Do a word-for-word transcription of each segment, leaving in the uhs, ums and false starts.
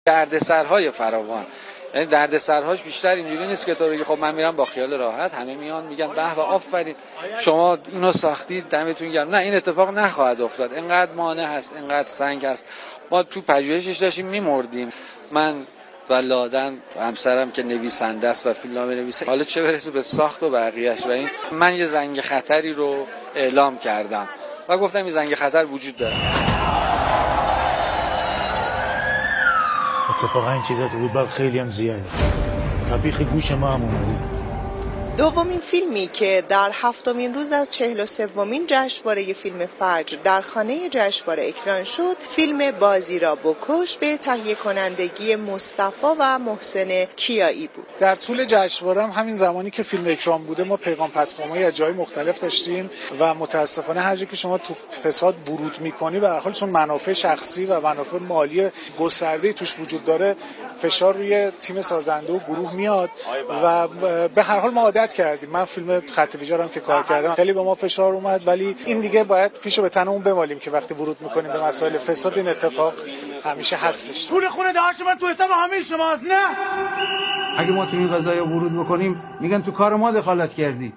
دردسرهای فراوان. یعنی دردسرهاش بیشتر اینجوری نیست که تو بگی خب من میرم با خیال راحت، همه میان میگن به به آفرین شما اینو ساختید دمتون گرم. نه، این اتفاق نخواهد افتاد. اینقدر مانع هست، اینقدر سنگ هست. ما تو پژوهشش داشتیم میمردیم. من و لادن همسرم که نویسنده است و فیلمنامه نویسه، حالا چه برسه به ساخت و بقیه‌اش. و این من یه زنگ خطری رو اعلام کردم و گفتم این زنگ خطر وجود داره. اتفاقا این چیزا تو فوتبال خیلی هم زیاده. طبیخ گوش ما هم اومده. دومین فیلمی که در هفتمین روز از چهل و سومین جشنواره فیلم فجر در خانه جشنواره اکران شد، فیلم بازی را بکش به تهیه کنندگی مصطفی و محسن کیایی بود. در طول جشنواره هم همین زمانی که فیلم اکران بوده ما پیغام پسخامایی از جای مختلف داشتیم و متاسفانه هر جایی که شما تو فساد ورود می‌کنی به هر حال چون منافع شخصی و منافع مالی گسترده‌ای توش وجود داره، فشار روی تیم سازنده و گروه میاد و به هر حال ما عادت کردیم. من فیلم خط ویژه‌ام که کار کردم خیلی به ما فشار اومد، ولی این دیگه باید پیشو به تنمون بمالیم که وقتی ورود میکنیم به مسائل فساد این اتفاق همیشه هستش. پول خونه داشت من تو حساب همه شماست. نه اگه ما تو این قضايا ورود بکنیم میگن تو کار ما دخالت کردی.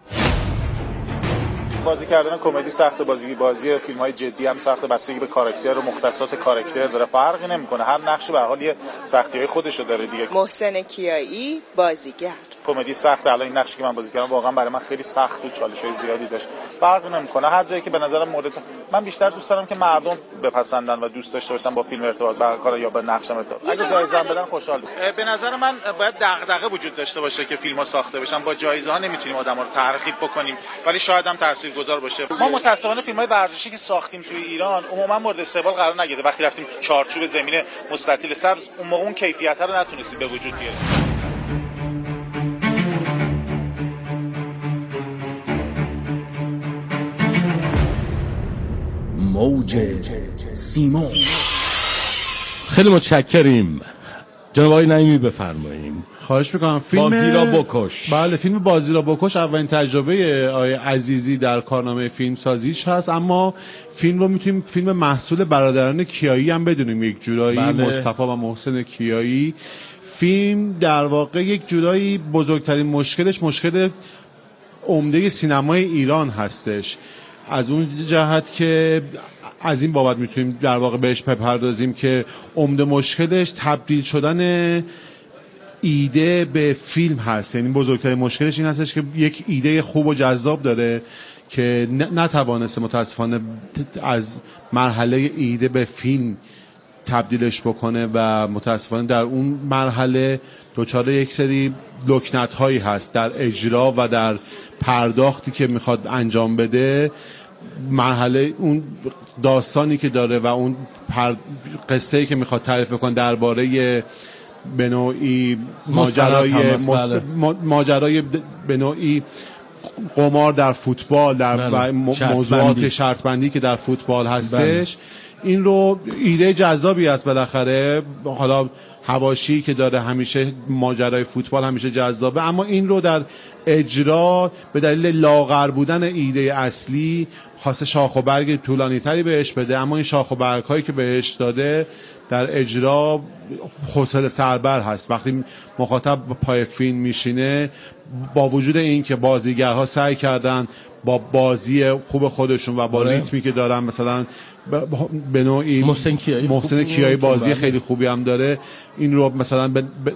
بازی کردن کمدی سخته، بازی بازی فیلم‌های جدی هم سخته، بستگی به کاراکتر و مختصات کاراکتر داره، فرقی نمی‌کنه. هر نقش به هر حال یه سختی‌های خودشو داره دیگه. محسن کیایی بازیگر. کمدی سخته، الان این نقشی که من بازی کردم واقعا برای من خیلی سخت بود، چالش‌های زیادی داشت. فرقی نمی‌کنه. هر جایی که به نظرم مورد من بیشتر دوست دارم که مردم بپسندن و دوست داشته باشن با فیلم ارتباط برقرار یا با نقشم ارتباط. اگه جایزه هم بدن خوشحال میشم. به نظر من باید دغدغه وجود داشته باشه که فیلم‌ها ساخته بشن. با جایزه‌ها نمیتونیم آدم‌ها رو ترغیب بکنیم، ولی شاید هم تاثیرگذار باشه. ما متأسفانه فیلم‌های ورزشی که ساختیم توی ایران عموما مورد استقبال قرار نگرفته. وقتی رفتیم تو چارچوب زمین مستطیل سبز اون موقع اون کیفیت رو نتونستیم به وجود بیاریم. موج سیمون. خیلی متشکریم. جناب آقای نعیمی بفرماییم. خواهش میکنم. فیلم بازی را بکش. بله، فیلم بازی را بکش اولین تجربه آقای عزیزی در کارنامه فیلم سازیش هست، اما فیلم رو میتونیم فیلم محصول برادران کیایی هم بدونیم یک جورایی. بله. مصطفی و محسن کیایی. فیلم در واقع یک جورایی بزرگترین مشکلش مشکل عمده سینمای ایران هستش، از اون جهت که از این بابت میتونیم در واقع بهش بپردازیم که عمده مشکلش تبدیل شدن ایده به فیلم هست. یعنی بزرگترین مشکلش این هستش که یک ایده خوب و جذاب داره که نتوانسته متاسفانه از مرحله ایده به فیلم تبدیلش بکنه و متاسفانه در اون مرحله دچار یک سری لکنت هایی هست در اجرا و در پرداختی که میخواد انجام بده. مرحله اون داستانی که داره و اون پر... قصه‌ای که میخواد تعریف کنه درباره به نوعی ماجرای مست... ماجرای به نوعی قمار در فوتبال در و موضوعات شرط بندی که در فوتبال هستش. بله. این رو ایده جذابی است بالاخره. حالا حواشی که داره همیشه ماجرای فوتبال همیشه جذابه، اما این رو در اجرا به دلیل لاغر بودن ایده اصلی خواسته شاخ و برگ طولانی تری بهش بده، اما این شاخ و برگ هایی که بهش داده در اجرا حوصله سربر هست. وقتی مخاطب پای فیلم میشینه با وجود این که بازیگرها سعی کردن با بازی خوب خودشون و با ریتمی که دارن مثلا به نوعی محسن کیایی محسن کیایی بازی خیلی خوبی هم داره، این رو مثلا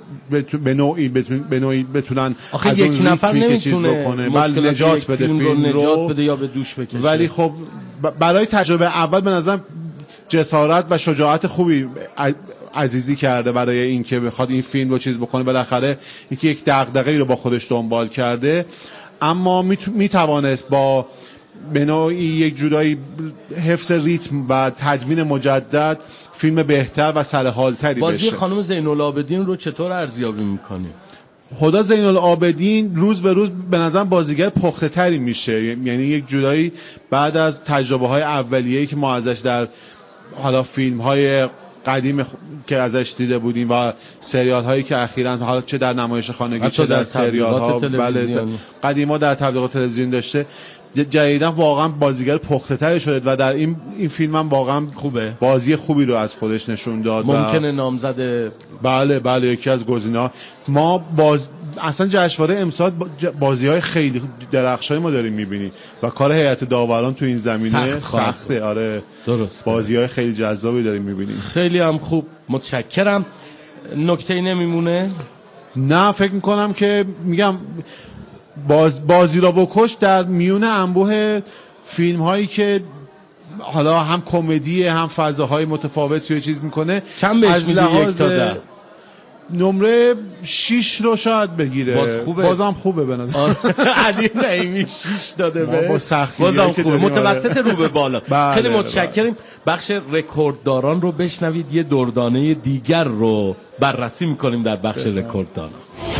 به نوعی به نوعی بتونن از اون یک نفر نمیتونه بله نجات بده فیلم رو نجات بده یا به دوش بکشه. ولی خب برای تجربه اول به نظرم جسارت و شجاعت خوبی عزیزی کرده برای اینکه بخواد این فیلم رو چیز بکنه. بالاخره اینکه یک دغدغه‌ای رو با خودش دنبال کرده، اما میتوانست با به نوعی یک جورایی حفظ ریتم و تدوین مجدد فیلم بهتر و سرحالتری بشه. بازی خانم زین‌العابدین رو چطور ارزیابی می‌کنی؟ هدی زین‌العابدین روز به روز به نظر بازیگر پخته تری میشه، یعنی یک جورایی بعد از تجربه های اولیه‌ای که ما ازش در حالا فیلم های قدیم که ازش دیده بودیم و سریال هایی که اخیراً حالا چه در نمایش خانگی چه در, در سریال ها بله قدیما در تبلیغات تلویزیون داشته، جدیداً واقعا بازیگر پخته‌تری شده و در این این فیلم هم واقعا خوبه، بازی خوبی رو از خودش نشون داد. ممکنه نامزد بله بله یکی از گزینه‌ها. ما باز اصلا جشنواره امسال بازی‌های خیلی درخشانی ما داریم می‌بینیم و کار هیئت داوران تو این زمینه سخت سخته. آره درست، بازی‌های خیلی جذابی داریم می‌بینیم. خیلی هم خوب، متشکرم. نکته‌ای نمیمونه؟ نه فکر می‌کنم که میگم باز بازی را بکش در میون انبوه فیلم هایی که حالا هم کمدی هم فضاهای متفاوتی رو چیز میکنه چند بهش میدی؟ یک تا ده؟ نمره شیش رو شاید بگیره. باز خوبه، بازم خوبه به نظر. علی نعیمی شیش داده به با سختی بازم خوبه، متوسط رو به بالا. بله خیلی متشکریم. بخش رکوردداران رو بشنوید، یه دردانه دیگر رو بررسی میکنیم در بخش رکوردداران.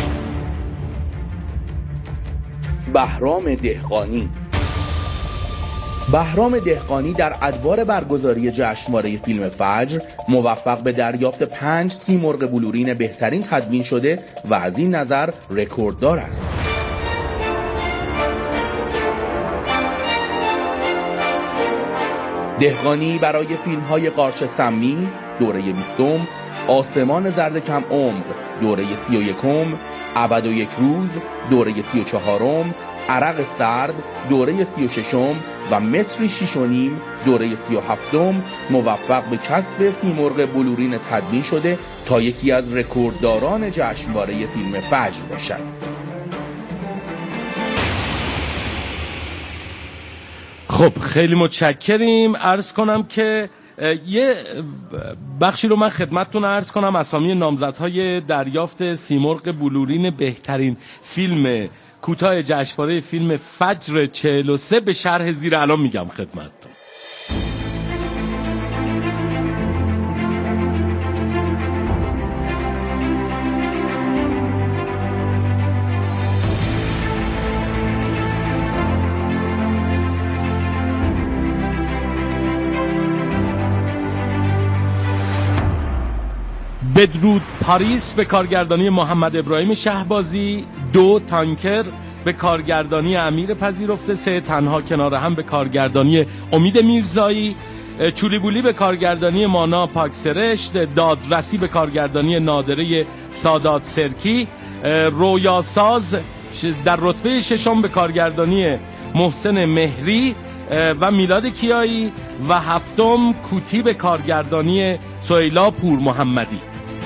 بهرام دهقانی. بهرام دهقانی در ادوار برگزاری جشنواره فیلم فجر موفق به دریافت پنج سیمرغ بلورین بهترین تدوین شده و از این نظر رکورددار است. دهقانی برای فیلم‌های قارچ سمی دوره بیستم، آسمان زرد کم عمر دوره سی و یکم، ابد و یک روز دوره سی و چهارم، عرق سرد دوره سی و ششم و متری شیش و نیم دوره سی و هفتم موفق به کسب سیمرغ بلورین تدوین شده تا یکی از رکوردداران جشنواره فیلم فجر باشد. خب خیلی متشکریم. عرض کنم که یه بخشی رو من خدمتتون عرض کنم، اسامی نامزدهای دریافت سیمرغ بلورین بهترین فیلم کوتاه جشنواره فیلم فجر چهل و سه به شرح زیر الان میگم خدمتتون. بدرود پاریس به کارگردانی محمد ابراهیم شهبازی، دو تانکر به کارگردانی امیر پذیرفته، سه تنها کنار هم به کارگردانی امید میرزایی، چولی بولی به کارگردانی مانا پاکسرشت، دادرسی به کارگردانی نادره سادات سرکی، رویاساز در رتبه ششم به کارگردانی محسن مهری و میلاد کیایی و هفتم کوتی به کارگردانی سهیلا پور محمدی.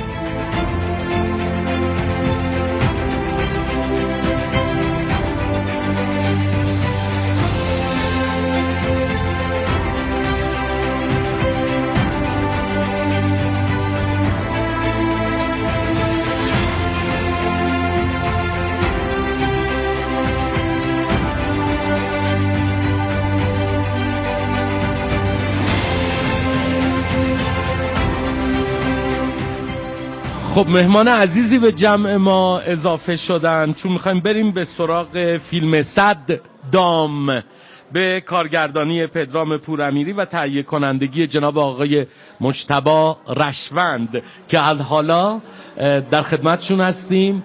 خب مهمان عزیزی به جمع ما اضافه شدن، چون میخوایم بریم به سراغ فیلم صد دام به کارگردانی پدرام پورامیری و تهیه کنندگی جناب آقای مجتبی رشوند که حالا در خدمتشون هستیم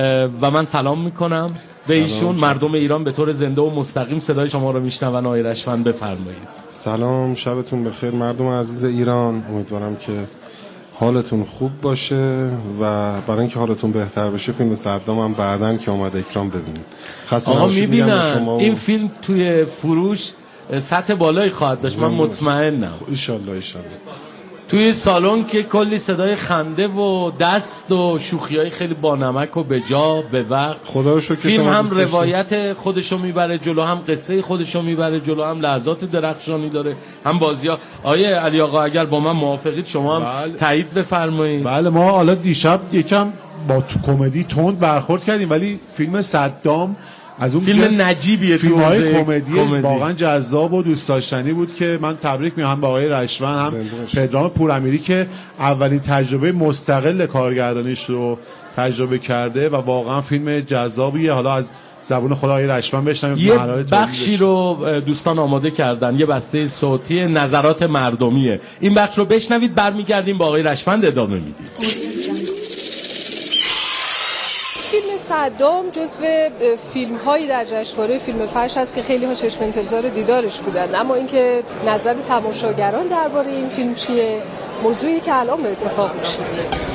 و من سلام میکنم به ایشون. مردم ایران به طور زنده و مستقیم صدای شما رو میشنون. آقای رشوند بفرمایید. سلام، شبتون بخیر مردم عزیز ایران. امیدوارم که حالتون خوب باشه و برای اینکه حالتون بهتر بشه فیلم صدام هم بعداً که اومد اکران ببینید. آقا میبینم و... این فیلم توی فروش سطح بالایی خواهد داشت، من مطمئنم. ان شاءالله ان شاءالله. توی سالن که کلی صدای خنده و دست و شوخیای خیلی بانمک و به جا به وقت. خدا رو شکر. فیلم هم روایت خودشو میبره جلو، هم قصه خودشو میبره جلو، هم لحظات درخشانی داره، هم بازی‌ها. آیه علی آقا اگر با من موافقید شما هم بله. تایید بفرمایید. بله ما حالا دیشب یکم با کمدی تند برخورد کردیم، ولی فیلم صدام از اون فیلم نجیبیه، فیلم های کمدی واقعا جذاب و دوست داشتنی بود که من تبریک میگم هم به آقای رشوند هم پدرام پورامیری که اولین تجربه مستقل کارگردانیش رو تجربه کرده و واقعا فیلم جذابیه. حالا از زبون خدا آقای رشوند بشنویم. یه بخشی رو دوستان آماده کردن، یه بسته صوتی نظرات مردمیه، این بخش رو بشنوید، برمیگردیم با آقای رشوند ادامه میدیم. فیلم صدام جزو فیلم هایی در جشنواره فیلم فجر هست که خیلی ها چشم انتظار دیدارش بودن، اما اینکه نظر تماشاگران درباره این فیلم چیه موضوعی که الان به اتفاق میشینه.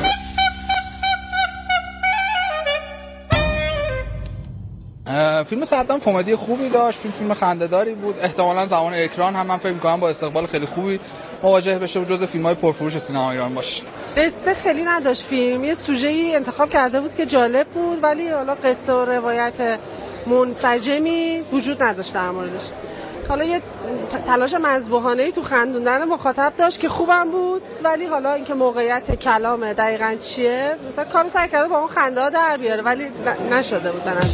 فیلم صدام کمدی خوبی داشت، فیلم فیلم خنده‌داری بود. احتمالاً زمان اکران هم من فکر می‌کنم با استقبال خیلی خوبی مواجه بشه و جزو فیلم‌های پرفروش سینما ایران باشه. قصه خیلی نداشت فیلم، یه سوژه‌ای انتخاب کرده بود که جالب بود ولی حالا قصه و روایت منسجمی وجود نداشت در موردش. حالا یه تلاش مذبوحانه‌ای تو خندوندن مخاطب داشت که خوبم بود، ولی حالا اینکه موقعیت کلام دقیقاً چیه مثلا کارو سعی کرده با اون خنده‌ها در بیاره ولی نشده بود به نظر.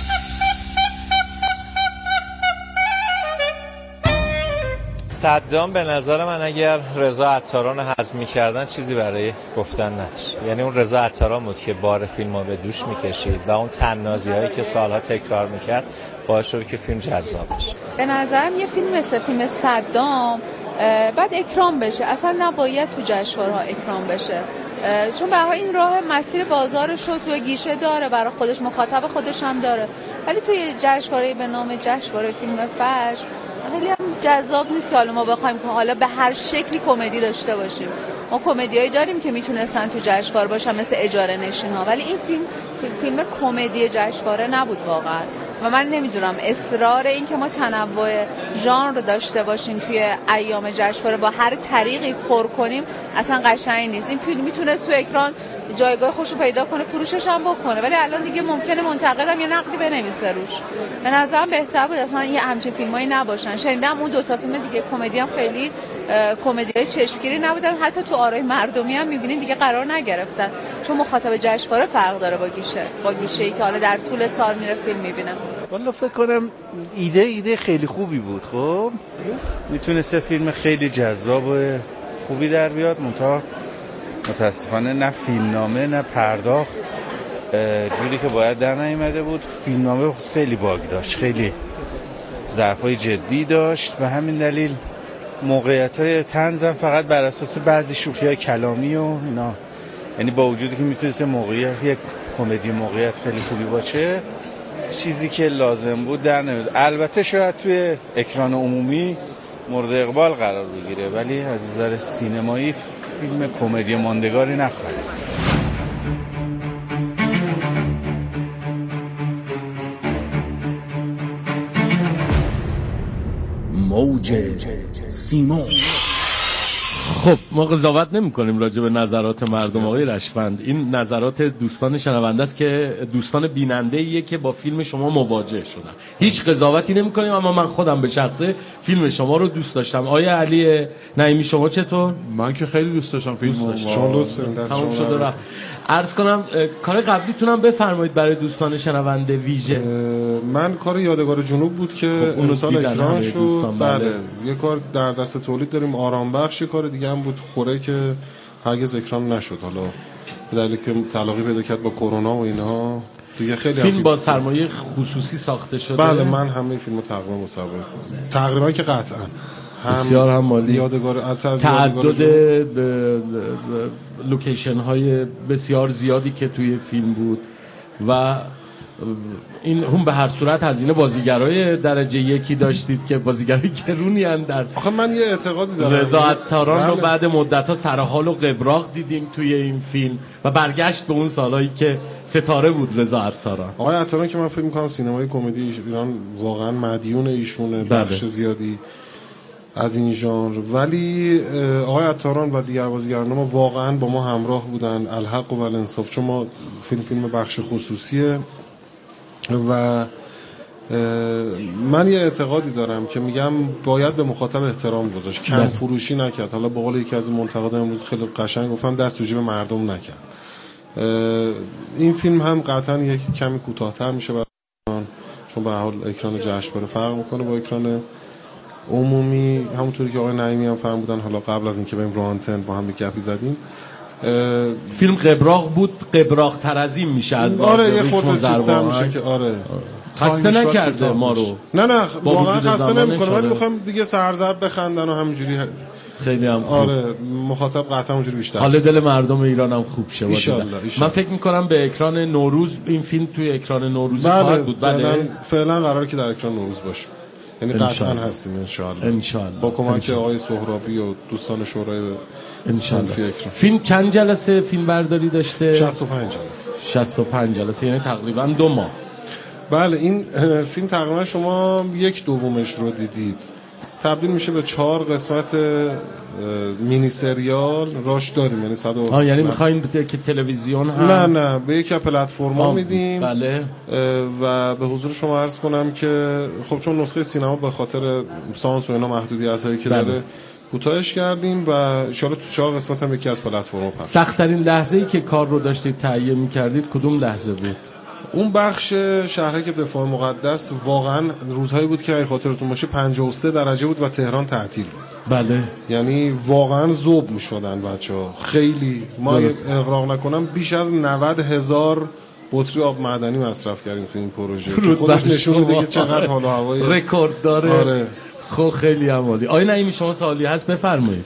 صدام به نظر من اگر رضا عطاران حذف می‌کردن چیزی برای گفتن نداشت. یعنی اون رضا عطاران بود که بار فیلمو به دوش می‌کشید و اون طنازی‌هایی که سالها تکرار می‌کرد باعث شد که فیلم جذاب بشه. به نظرم یه فیلم مثل فیلم صدام بعد اکرام بشه، اصلا نباید تو جشنواره‌ها اکرام بشه، چون به هر حال این راه مسیر بازارش رو تو گیشه داره، برای خودش مخاطب خودش هم داره، ولی توی جشنواره به نام جشنواره فیلم فجر خیلی هم جذاب نیست که حالا ما بخوایم که حالا به هر شکلی کمدی داشته باشیم. ما کمدیایی داریم که میتونستن تو جشنواره باشن مثل اجاره نشین ها، ولی این فیلم فیلم کمدی جشنواره نبود واقعا. و من نمیدونم اصرار این که ما تنوع ژانر رو داشته باشیم توی ایام جشنواره با هر طریقی پر کنیم اصلا قشنگ نیست. این فیلم میتونه تو اکران جایگاه خوش رو پیدا کنه، فروشش هم بکنه، ولی الان دیگه ممکنه منتقدم یه نقدی بنویسه روش. به نظرم بهتر بود اصلا یه همچین فیلمایی نباشن. شنیدم اون دو تا فیلم دیگه کمدی هم خیلی کمدیای چشمگیری نبودن، حتی تو آرای مردمی هم می‌بینین دیگه قرار نگرفتن، چون مخاطب جشنواره فرق داره با گیشه با گیشه‌ای که حالا در طول سال میره فیلم می‌بینه. والا فکر کنم ایده ایده خیلی خوبی بود. خب میتونسته فیلم خیلی جذاب و خوبی در بیاد، منتها متاسفانه نه فیلمنامه نه پرداخت جوری که باید در نیامده بود. فیلمنامه خیلی باگ داشت، خیلی ضعف‌های جدی داشت، به همین دلیل موقعیت‌های طنزم فقط بر اساس بعضی شوخی‌های کلامی و اینا، یعنی با وجودی که میتونست موقعیت یک کمدی موقعیت خیلی خوبی باشه، چیزی که لازم بود در نمیاد. البته شاید توی اکران عمومی مورد اقبال قرار بگیره، ولی از نظر سینمایی فیلم کمدی ماندگاری نخواهد. موج سیمون. خب ما قضاوت نمی کنیم راجع به نظرات مردم آقای رشفند. این نظرات دوستان شنونده است که دوستان بیننده ایه که با فیلم شما مواجه شدن. هیچ قضاوتی نمی کنیم، اما من خودم به شخصه فیلم شما رو دوست داشتم. آیا علی نعیمی شما چطور؟ من که خیلی دوست داشتم فیلمو. شما تمام شده رفت. عرض کنم کار قبلیتونم بفرمایید برای دوستان شنونده ویژه. من کار یادگار جنوب بود که خب اون سال اکران شد. بله. بله. یه کار در دست تولید داریم آرام بخش، کار دیگه هم بود خوره که هرگز اکران نشد، حالا به دلیلی که تلاقی پیدا کرد با کرونا و اینها دیگه. خیلی فیلم با سرمایه خصوصی ساخته شده. بله من همه فیلمو تقریبا با سرمایه تقریبا که قطعا بسیار هم مالی، یادگار تعدد لوکیشن های بسیار زیادی که توی فیلم بود و این هم به هر صورت هزینه بازیگرای درجه یکی داشتید که بازیگرای گرونی ان. در آخه من یه اعتقادی دارم رضا عطاران رو بعد مدت‌ها سر حال و قبراق دیدیم توی این فیلم و برگشت به اون سالایی که ستاره بود رضا عطاران. آقای عطاران که من فکر می‌کنم سینمای کمدی ایران واقعا مدیون ایشونه، بخش زیادی از این ژانر، ولی آقای عطاران و دیگر بازیگران ما واقعا با ما همراه بودن، الحق و الانصاف، چون ما فیلم فیلم بخش خصوصیه و من یه اعتقادی دارم که میگم باید به مخاطب احترام گذاشت، کم فروشی نکرد. حالا به قول یکی از منتقدان امروز خیلی قشنگ گفتم دست تو جیب مردم نکرد. این فیلم هم قطعا یک کمی کوتاه‌تر میشه برای چون به هر حال اکران جشنواره فرق میکنه با اکران عمومی، همونطوری که آقای نعیمی هم فرمودن. حالا قبل از اینکه بریم رو آنتن با هم یک گپی زدیم، فیلم قبراق بود، قبراق تر از این میشه از آره یه خورده چیزتر میشه که آره خسته نکرده ما رو. نه نه واقعا خسته نمیکنه، ولی میخوام دیگه سرزرد بخندن و همینجوری خیلی هم خوب. آره مخاطب قطعا اونجوری بیشتر حال دل مردم ایران هم خوب شه. ایشالله من فکر میکنم به اکران نوروز این فیلم توی اکران نوروز خواهد بود. بله فعلا فعلا قراره که در اکران نوروز باشه، یعنی قطعا هستیم ان شاء الله ان شاء الله با کمک آقای سهرابی و دوستان شورای انشالله. فیلم چند جلسه فیلم برداری داشته؟ شصت و پنج جلسه. شصت و پنج جلسه یعنی تقریبا دو ماه. بله این فیلم تقریبا شما یک دومش رو دیدید، تبدیل میشه به چهار قسمت مینی سریال راش داریم، یعنی صد آه یعنی میخواین که تلویزیون هم نه نه به یک پلتفرما میدیم. بله. و به حضور شما عرض کنم که خب چون نسخه سینما به خاطر سانس و اینا محدودیتایی که بله. داره کوتاهش کردیم و ان شاء الله تو چهار قسمت هم یکی از پلتفرما پخش. سخت ترین لحظه‌ای که کار رو داشتید تهیه می‌کردید کدوم لحظه بود؟ اون بخش شهرک دفاع مقدس واقعا روزهایی بود که اگه خاطرتون باشه پنجاه و سه درجه بود و تهران تعطیل بود. بله. یعنی واقعا ذوب می‌شدن بچه‌ها. خیلی ما اغراق نکنم بیش از نود هزار بطری آب معدنی مصرف کردیم تو این پروژه که خودش نشون میده که چقدر حال و هوای رکورد داره. آره. خب خیلی عالی. آقای نعیمی شما سوالی هست بفرمایید.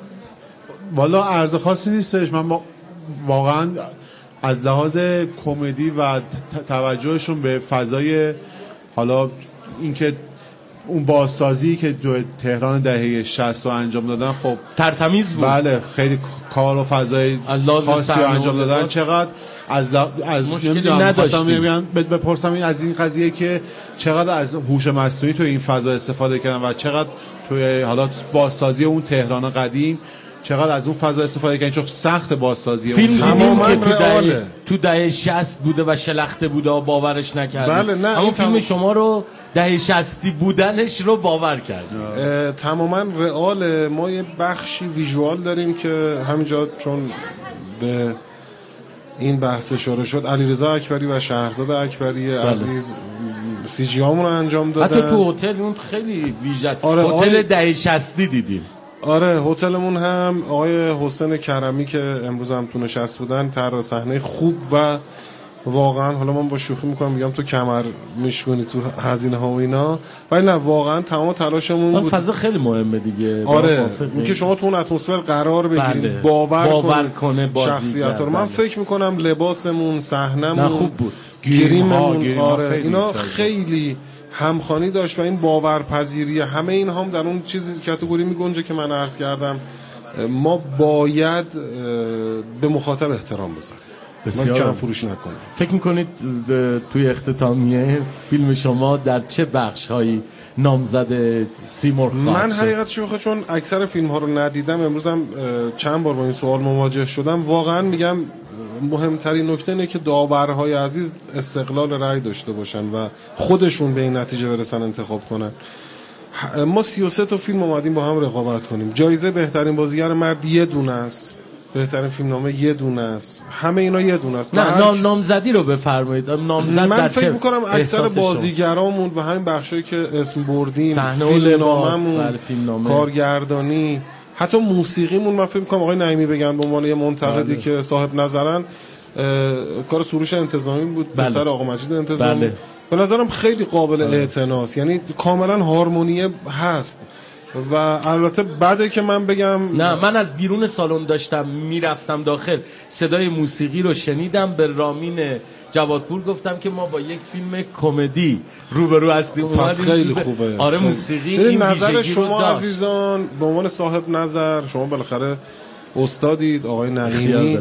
والا عرض خاصی نیستش، من واقعا از لحاظ کمدی و توجهشون به فضای حالا اینکه اون بازسازی که دو تهران دهه شصت رو انجام دادن خب ترتمیز بود. بله خیلی کار و فضای خاصی رو انجام دادن. چقدر از ل... از مشکلی نداشتیم. بپرسم این از این قضیه که چقدر از هوش مصنوعی تو این فضا استفاده کردن و چقدر توی حالا بازسازی اون تهران قدیم چقدر از اون فضا استفاده کردن، چون سخت بازسازی فیلم تماما که تو دهه تو دهه شصت بوده و شلخته بوده و باورش نکردیم. بله نه اما فیلم تمام... شما رو دهه شصتی بودنش رو باور کرد. تماما رئال. ما یه بخشی ویژوال داریم که همینجا چون به این بحث اشاره شد علیرضا اکبری و شهرزاد اکبری بله. عزیز سی جی هامون رو انجام دادن. حتی تو هتل اون خیلی ویژه آره هتل آره... دهه شصتی دیدیم. آره هتلمون هم آقای حسین کرمی که امروز هم تو نشست بودن طراح صحنه خوب و واقعا حالا من با شوخی میکنم میگم تو کمر میشکنی تو هزینه ها و اینا، ولی نه واقعا تمام تلاشمون بود. فضا خیلی مهمه دیگه. آره اینکه شما تو اون اتمسفر قرار بگیرید بله. باور, باور کنه شخصیت رو. من فکر میکنم لباسمون صحنمون خوب بود، گریممون آره اینا خیلی همخوانی داشت و این باورپذیری همه این هم در اون چیزی کاتگوری میگنجه که من عرض کردم. ما باید به مخاطب احترام بذاریم، ما کم فروش نکنیم. فکر میکنید توی اختتامیه فیلم شما در چه بخش هایی نامزد سیمرغ خواهد من شد؟ حقیقت شوخه چون اکثر فیلم ها رو ندیدم، امروزم چند بار با این سوال مواجه شدم، واقعا میگم مهمترین نکته اینه که داورهای عزیز استقلال رأی داشته باشن و خودشون به این نتیجه برسن انتخاب کنن. ما سی و سه تا فیلم اومدیم با هم رقابت کنیم. جایزه بهترین بازیگر مرد یه دونه است، بهترین فیلمنامه یه دونه است، همه اینا یه دونه است. نه نام نامزدی رو بفرمایید. نامزد من در فکر چه می‌کنم اکثر بازیگرامون و همین بخشایی که اسم بردیم، فیلمنامه‌مون، کارگردانی، حتی موسیقیمون، من فکر می‌کنم آقای نعیمی بگن به عنوان یه منتقدی بله. که صاحب نظرن، کار سروش انتظامی بود بله. پسر آقا مجید انتظامی بله. به نظرم خیلی قابل اعتناست، یعنی کاملا هارمونیه هست. و البته بعده که من بگم نه، من از بیرون سالن داشتم میرفتم داخل، صدای موسیقی رو شنیدم، به رامین جوادپور گفتم که ما با یک فیلم کمدی روبرو هستیم. پس خیلی خوبه. آره موسیقی این نظر شما عزیزان به عنوان صاحب نظر، شما بالاخره استادید آقای نعیمی،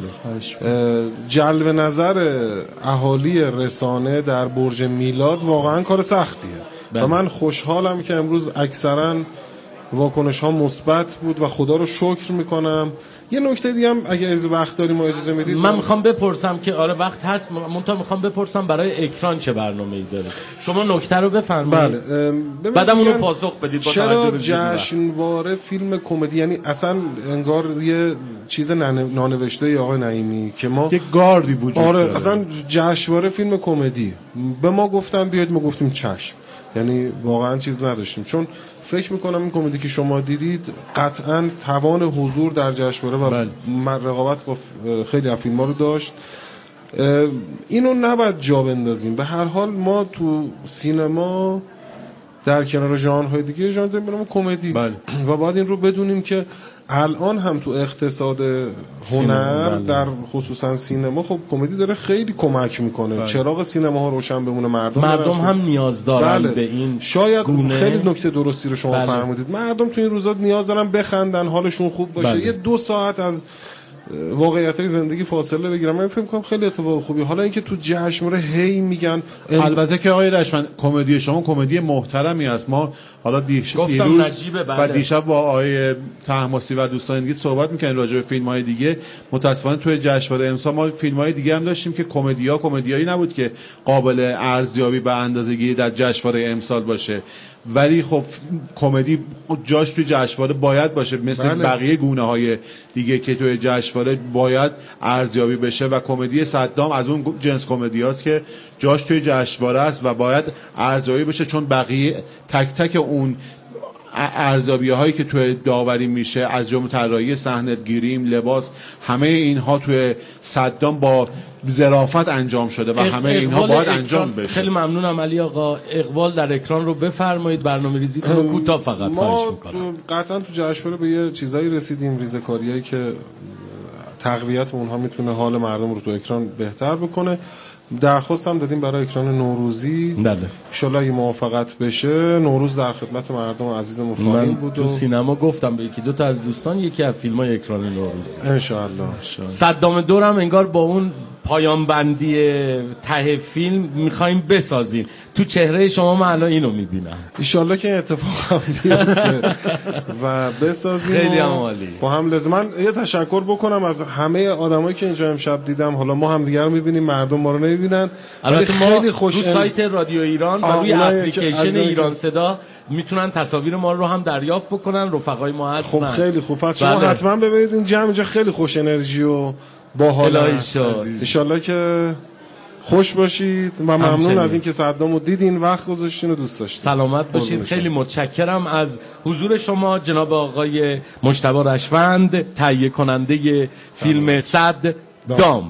جلب نظر اهالی رسانه در برج میلاد واقعا کار سختیه بله. و من خوشحالم که امروز اکثرا واکنش ها مثبت بود و خدا رو شکر میکنم. یه نکته دیگه هم اگه از وقت داریم و اجازه میدید من میخوام بپرسم که آره وقت هست، منتها میخوام بپرسم برای اکران چه برنامه‌ای داره. شما نکته رو بفرمایید بله. بعدم اون رو پاسخ بدید. با چرا جشنواره فیلم کمدی، یعنی اصلا انگار یه چیز نانوشته آقای نعیمی که ما یه گاردی وجود آره داره. اصلا جشنواره فیلم کمدی به ما گفتن بیاید، ما گفتیم چشم، یعنی واقعا چیز نداشتیم، چون فکر میکنم این کمدی که شما دیدید قطعا توان حضور در جشنواره و بله. رقابت با خیلی از فیلم‌ها رو داشت. اینو نباید جا بندازیم. به هر حال ما تو سینما در کنار ژانرهای دیگه ژانر داریم به نام کمدی و باید این رو بدونیم که الان هم تو اقتصاد هنر در خصوصا سینما خب کمدی داره خیلی کمک میکنه بله. چراغ سینما ها روشن بمونه، مردم مردم هم نیاز دارن بله. به این شاید گونه. خیلی نکته درستی رو شما بله. فرمودید. مردم تو این روزا نیاز دارن بخندن، حالشون خوب باشه بله. یه دو ساعت از واقعیت‌های زندگی فاصله بگیرم. من فکر می‌کنم خیلی اتفاق خوبی. حالا اینکه تو جشنواره هی میگن ال... البته که آقای رشمن کمدی شما کمدی محترمی است. ما حالا دیش... دیروز و دیشب با آقای طهماسبی و دوستان دیگه صحبت می‌کنیم راجع به فیلم‌های دیگه. متأسفانه توی جشنواره امسال ما فیلم‌های دیگه هم داشتیم که کمدی‌ها کمدیایی نبود که قابل ارزیابی به اندازه‌گیری در جشنواره امسال باشه. ولی خب کمدی جاش توی جشنواره باید باشه مثل بله. بقیه گونه‌های دیگه که توی جشنواره باید ارزیابی بشه و کمدی صدام از اون جنس کمدیاست که جاش توی جشنواره است و باید ارزیابی بشه، چون بقیه تک تک اون ارزیابی هایی که توی داوری میشه از جمله طراحی صحنه، گریم، لباس، همه اینها توی صدام با ظرافت انجام شده و همه اینها باید انجام بشه. خیلی ممنونم علی آقا. اقبال در اکران رو بفرمایید، برنامه‌ریزی رو کوتاه فقط خواهش می‌کنم. ما قطعا تو جشنواره به یه چیزایی رسیدیم، ریزه‌کاریایی که تقویت اونها میتونه حال مردم رو تو اکران بهتر بکنه. درخواست هم دادیم برای اکران نوروزی. بله. ان شاءالله اگه موافقت بشه نوروز در خدمت مردم عزیزمون خواهیم بود. تو و... سینما گفتم به یکی دو تا از دوستان یکی از فیلم‌های اکران نوروز. ان شاء الله. صدام دورم انگار با اون پایان بندی ته فیلم می‌خوایم بسازیم. تو چهره شما من الان اینو می‌بینم. ان شاءالله که اتفاق هم بیفته و بسازیم. خیلی عالی. با هم لازم من یه تشکر بکنم از همه آدمایی که اینجا امشب دیدم. حالا ما هم دیگه رو می‌بینیم، مردم ما رو نمی‌بینن. البته ما خیلی خوش رو سایت رادیو ایران و روی اپلیکیشن ایران صدا میتونن تصاویر ما رو هم دریافت بکنن. رفقای ما هستن. خب خیلی خوب. پس شما حتما ببینید این جمع اینجا خیلی خوش انرژی و باحال است. ان شاءالله که خوش باشید و ممنون همچنین. از اینکه صدامو دیدین، وقت گذاشتین و دوست داشتین. سلامت باشید. خیلی متشکرم از حضور شما جناب آقای مجتبی رشوند، تهیه کننده فیلم صدام. دام.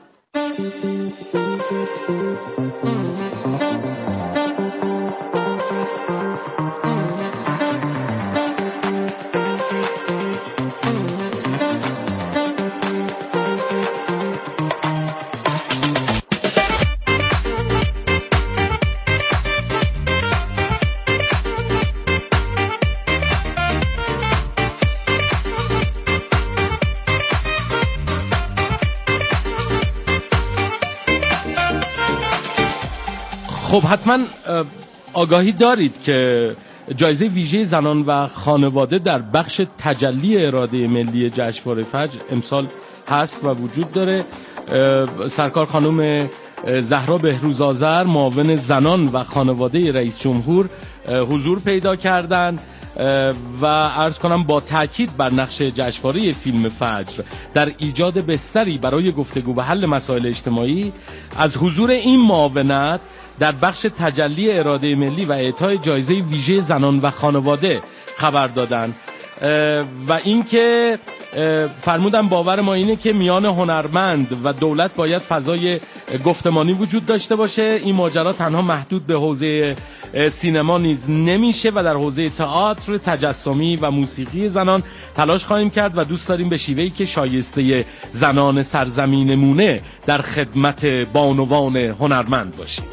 خب حتما آگاهی دارید که جایزه ویژه زنان و خانواده در بخش تجلی اراده ملی جشنواره فجر امسال هست و وجود داره. سرکار خانم زهرا بهروز آذر، معاون زنان و خانواده رئیس جمهور، حضور پیدا کردند و عرض کنم با تاکید بر نقش جشنواره فیلم فجر در ایجاد بستری برای گفتگو و حل مسائل اجتماعی، از حضور این معاونت در بخش تجلی اراده ملی و اعطای جایزه ویژه زنان و خانواده خبر دادن و اینکه فرمودن باور ما اینه که میان هنرمند و دولت باید فضای گفتمانی وجود داشته باشه. این ماجرا تنها محدود به حوزه سینما نیز نمیشه و در حوزه تئاتر، تجسمی و موسیقی زنان تلاش خواهیم کرد و دوست داریم به شیوهی که شایسته زنان سرزمینمونه در خدمت بانوان هنرمند باشیم.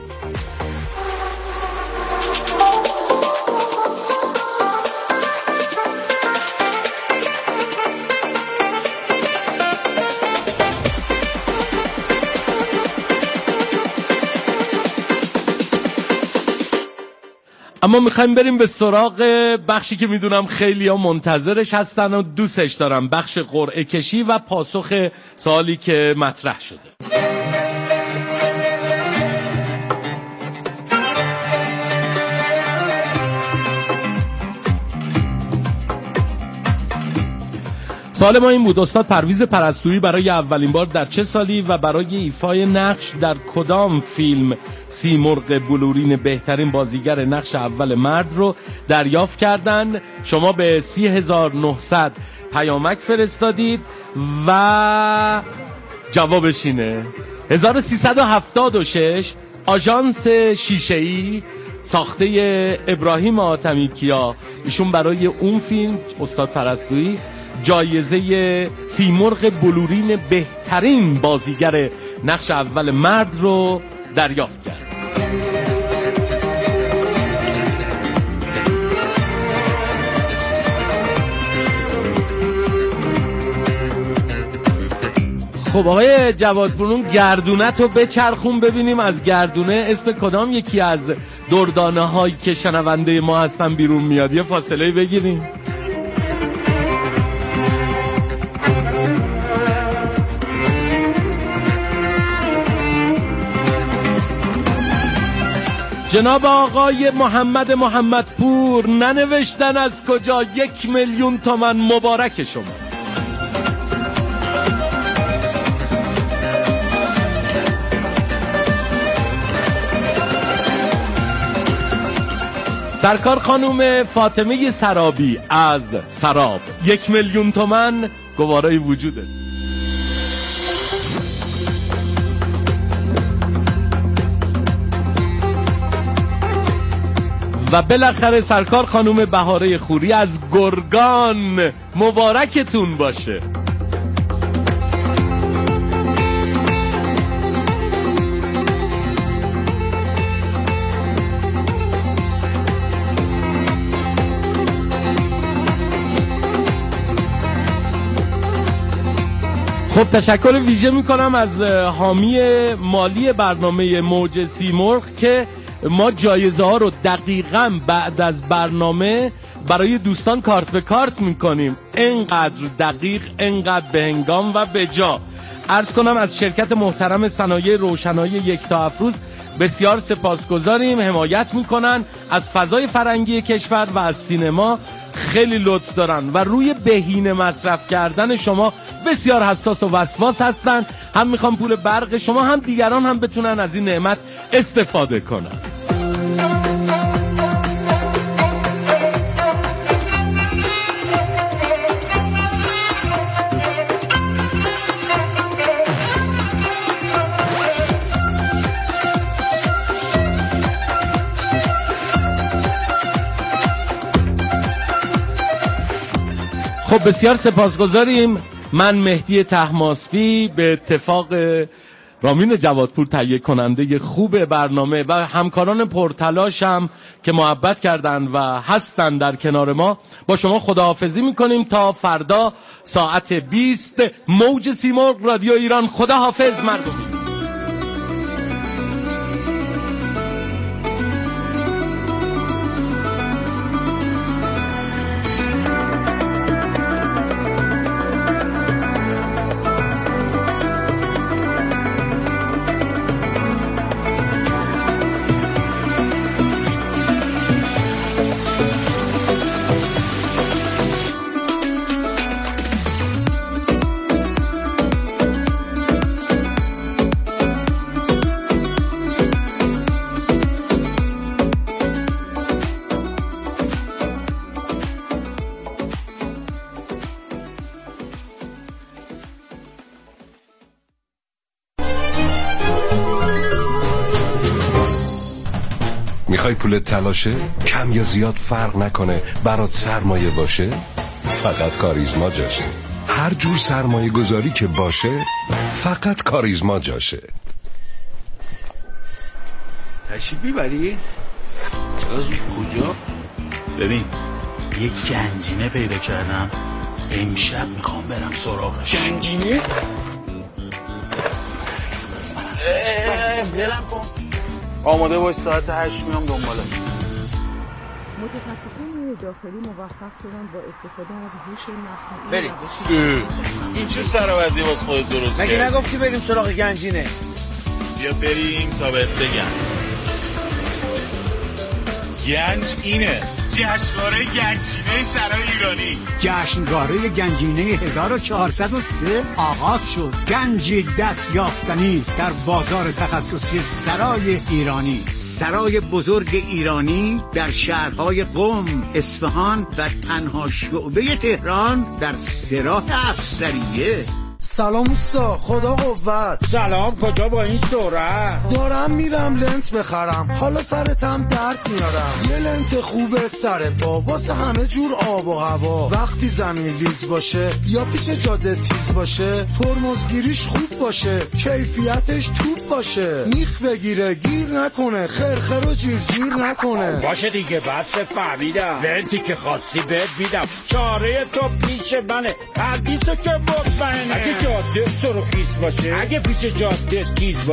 اما میخوایم بریم به سراغ بخشی که میدونم خیلی ها منتظرش هستن و دوستش دارم، بخش قرعه کشی و پاسخ سوالی که مطرح شده. سوال ما این بود: استاد پرویز پرستویی برای اولین بار در چه سالی و برای ایفای نقش در کدام فیلم سیمرغ بلورین بهترین بازیگر نقش اول مرد رو دریافت کردن؟ شما به سی هزار و نهصد پیامک فرستادید و جوابش اینه هزار و سیصد و هفتاد و شش. آژانس شیشه‌ای ساخته ابراهیم حاتمی کیا. ایشون برای اون فیلم استاد پرستویی جایزه سیمرغ بلورین بهترین بازیگر نقش اول مرد رو دریافت کرد. خب آقای جوادپور گردونه تو بچرخون ببینیم از گردونه اسم کدام یکی از دردانه هایی که شنونده ما هستن بیرون میاد. یه فاصله بگیریم. جناب آقای محمد محمدپور ننوشتن از کجا، یک میلیون تومن مبارک شما. سرکار خانوم فاطمه سرابی از سراب، یک میلیون تومن گوارای وجوده. و بالاخره سرکار خانوم بهاره خوری از گرگان، مبارکتون باشه. خب تشکر ویژه میکنم از حامی مالی برنامه موج سیمرغ که ما جایزه ها رو دقیقاً بعد از برنامه برای دوستان کارت به کارت میکنیم، انقدر دقیق، انقدر به هنگام و به جا. عرض کنم از شرکت محترم صنایع روشنایی یکتا افروز بسیار سپاسگزاریم، حمایت میکنن از فضای فرنگی کشور و از سینما، خیلی لطف دارن و روی بهینه مصرف کردن شما بسیار حساس و وسواس هستن. هم میخوان پول برق شما هم دیگران هم بتونن از این نعمت استفاده کنن. خب بسیار سپاسگزاریم. من مهدی طهماسبی به اتفاق رامین جوادپور تهیه کننده خوب برنامه و همکاران پرتلاشم که محبت کردن و هستن در کنار ما با شما خداحافظی میکنیم تا فردا ساعت بیست. موج سیمرغ رادیو ایران. خداحافظ مردمی. میخوای پولت تلاشه؟ کم یا زیاد فرق نکنه، برات سرمایه باشه؟ فقط کاریزما جاشه. هر جور سرمایه گذاری که باشه فقط کاریزما جاشه. تشریف میبری؟ از کجا؟ ببین یک گنجینه پیدا کردم، امشب میخوام برم سراغش. گنجینه؟ برم کن. آماده باش، ساعت هشت میام دنبالت. متخصصین داخلی موفق شدن با استفاده از هوش مصنوعی. بریم. این چه سراوزی واسه خودت درست کردی؟ مگه نگفتی بریم سراغ گنجینه؟ بیا بریم تا بهت بگم. گنج اینه، جشنواره گنجینه سرای ایرانی. جشنواره گنجینه هزار و چهارصد و سه آغاز شد. گنجی دست یافتنی در بازار تخصصی سرای ایرانی. سرای بزرگ ایرانی در شهرهای قم، اصفهان و تنها شعبه تهران در سراح افسریه. سلام اوستا، خدا قوت. سلام، کجا با این سرعت؟ دارم میرم لنت بخرم، حالا سرتم درد میارم. یه لنت خوبه سر پا واسه همه جور آب و هوا. وقتی زمین لیز باشه یا پیچ جاده تیز باشه، ترمزگیریش خوب باشه، کیفیتش توپ باشه، میخ بگیره گیر نکنه، خرخر و جیر جیر نکنه. باشه دیگه بس فهمیدم، لنتی که خواستی بهت میدم، چاره تو پیش منه، پردیسو که مطمئنه. اگه جاده سرخیز باشه، اگه پیچ جاده تیز باشه